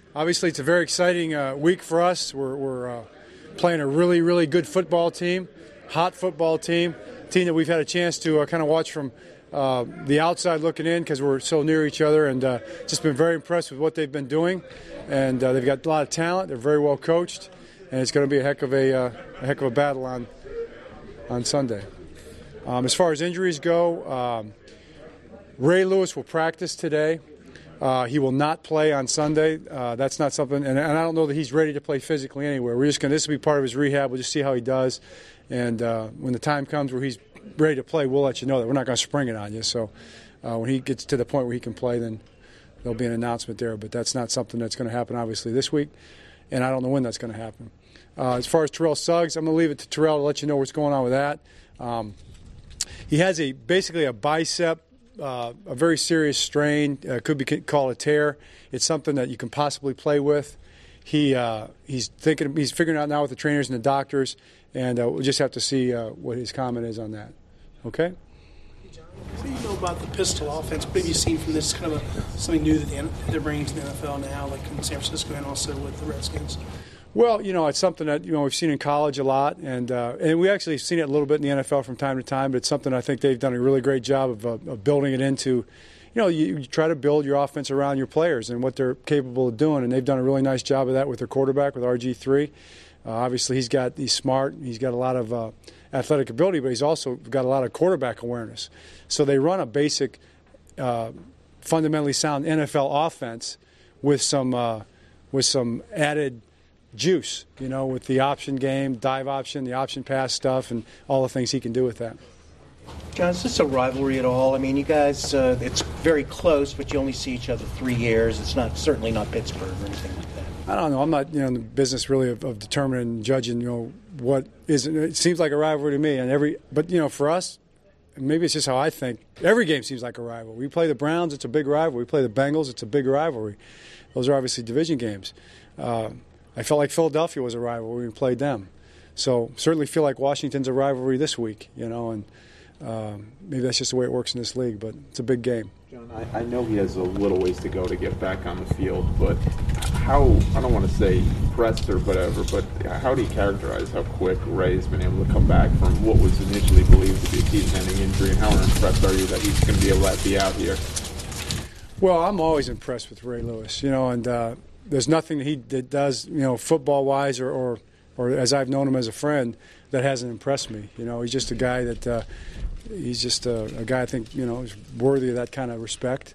Obviously, it's a very exciting week for us. We're playing a really, really good football team, hot football team that we've had a chance to kind of watch from the outside looking in because we're so near each other, and just been very impressed with what they've been doing. And they've got a lot of talent. They're very well coached, and it's going to be a heck of a battle on Sunday. As far as injuries go, Ray Lewis will practice today. He will not play on Sunday. That's not something, and I don't know that he's ready to play physically anywhere. This will be part of his rehab. We'll just see how he does, and when the time comes where he's ready to play, we'll let you know that. We're not going to spring it on you. So when he gets to the point where he can play, then there'll be an announcement there. But that's not something that's going to happen, obviously, this week, and I don't know when that's going to happen. As far as Terrell Suggs, I'm going to leave it to Terrell to let you know what's going on with that. He has basically a bicep. A very serious strain, could be called a tear. It's something that you can possibly play with. He's figuring out now with the trainers and the doctors, and we'll just have to see what his comment is on that. Okay? Hey, John, what do you know about the pistol offense? What have you seen from this kind of something new that they're bringing to the NFL now, like in San Francisco and also with the Redskins? Well, it's something that we've seen in college a lot, and we actually have seen it a little bit in the NFL from time to time. But it's something I think they've done a really great job of building it into. You try to build your offense around your players and what they're capable of doing, and they've done a really nice job of that with their quarterback, with RG3. Obviously, he's smart, he's got a lot of athletic ability, but he's also got a lot of quarterback awareness. So they run a basic, fundamentally sound NFL offense with some added juice, with the option game, dive option, the option pass stuff, and all the things he can do with that. John, is this a rivalry at all? I mean, you guys, it's very close, but you only see each other 3 years. It's certainly not Pittsburgh or anything like that. I don't know. I'm not, in the business really of determining and judging, what is. It seems like a rivalry to me, but for us, maybe it's just how I think. Every game seems like a rivalry. We play the Browns, it's a big rivalry. We play the Bengals, it's a big rivalry. Those are obviously division games. I felt like Philadelphia was a rivalry when we played them. So certainly feel like Washington's a rivalry this week, and maybe that's just the way it works in this league, but it's a big game. John, I know he has a little ways to go to get back on the field, but I don't want to say pressed or whatever, but how do you characterize how quick Ray has been able to come back from what was initially believed to be a season-ending injury, and how impressed are you that he's going to be able to be out here? Well, I'm always impressed with Ray Lewis, and there's nothing that does, football-wise or as I've known him as a friend, that hasn't impressed me. He's just a guy that he's just a guy I think is worthy of that kind of respect.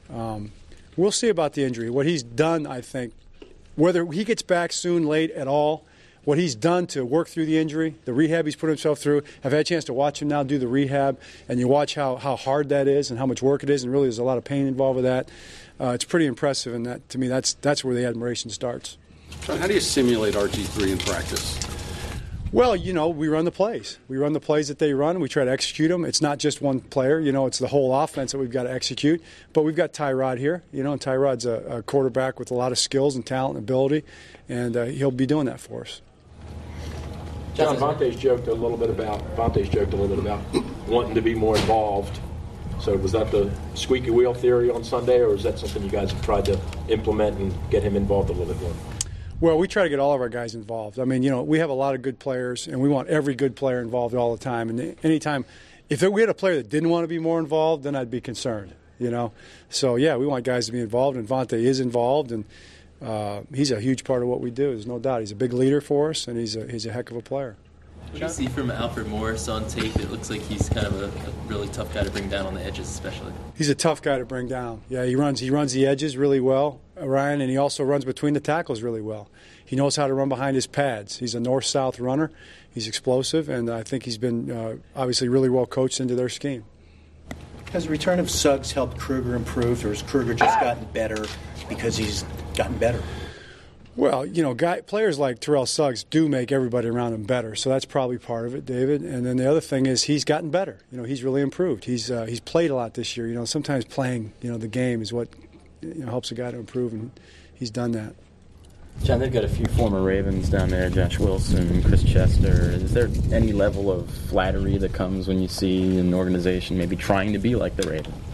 We'll see about the injury. What he's done, I think, whether he gets back soon, late at all, what he's done to work through the injury, the rehab he's put himself through. I've had a chance to watch him now do the rehab, and you watch how hard that is and how much work it is, and really there's a lot of pain involved with that. It's pretty impressive, and that to me that's where the admiration starts. John, how do you simulate RG3 in practice? Well, we run the plays. We run the plays that they run. We try to execute them. It's not just one player. It's the whole offense that we've got to execute. But we've got Tyrod here, and Tyrod's a quarterback with a lot of skills and talent and ability, and he'll be doing that for us. John, Vontae's joked a little bit about wanting to be more involved. So was that the squeaky wheel theory on Sunday, or is that something you guys have tried to implement and get him involved a little bit more? Well, we try to get all of our guys involved. I mean, we have a lot of good players, and we want every good player involved all the time. And anytime, if we had a player that didn't want to be more involved, then I'd be concerned, So, yeah, we want guys to be involved, and Vontae is involved, and he's a huge part of what we do. There's no doubt. He's a big leader for us, and he's a heck of a player. What do you see from Alfred Morris on tape? It looks like he's kind of a really tough guy to bring down on the edges, especially. He's a tough guy to bring down. Yeah, he runs the edges really well, Ryan, and he also runs between the tackles really well. He knows how to run behind his pads. He's a north-south runner. He's explosive, and I think he's been obviously really well coached into their scheme. Has the return of Suggs helped Kruger improve, or has Kruger just gotten better because he's gotten better? Well, players like Terrell Suggs do make everybody around him better, so that's probably part of it, David. And then the other thing is he's gotten better. He's really improved. He's played a lot this year. Sometimes playing, the game is what helps a guy to improve, and he's done that. John, they've got a few former Ravens down there, Josh Wilson, Chris Chester. Is there any level of flattery that comes when you see an organization maybe trying to be like the Ravens?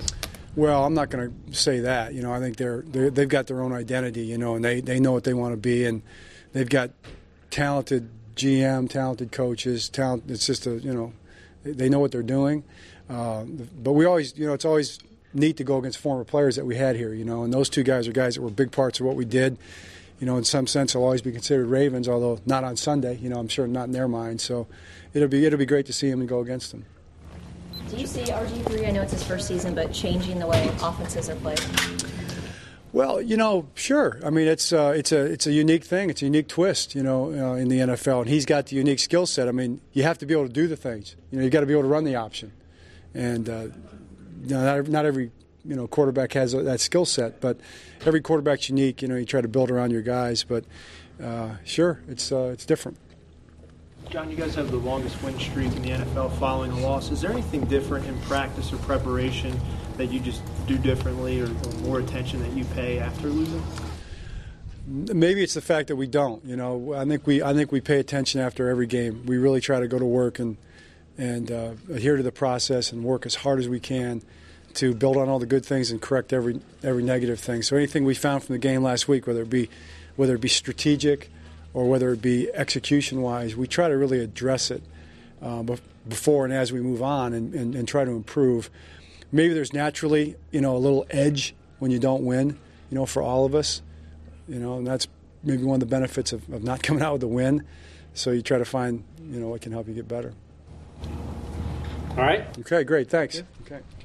Well, I'm not going to say that. I think they've got their own identity, and they know what they want to be, and they've got talented GM, talented coaches, It's just they know what they're doing. But we always, it's always neat to go against former players that we had here, and those two guys are guys that were big parts of what we did. In some sense, they'll always be considered Ravens, although not on Sunday. I'm sure not in their mind. So it'll be great to see them and go against them. Do you see RG3? I know it's his first season, but changing the way offenses are played. Well, sure. I mean, it's a unique thing. It's a unique twist, in the NFL, and he's got the unique skill set. I mean, you have to be able to do the things. You got to be able to run the option, and not every quarterback has that skill set, but every quarterback's unique. You try to build around your guys, but sure, it's different. John, you guys have the longest win streak in the NFL following a loss. Is there anything different in practice or preparation that you just do differently, or more attention that you pay after losing? Maybe it's the fact that we don't. I think we pay attention after every game. We really try to go to work and adhere to the process and work as hard as we can to build on all the good things and correct every negative thing. So anything we found from the game last week, whether it be strategic or whether it be execution-wise, we try to really address it before and as we move on and try to improve. Maybe there's naturally, a little edge when you don't win, for all of us, and that's maybe one of the benefits of not coming out with a win. So you try to find, what can help you get better. All right. Okay, great. Thanks. Yeah. Okay.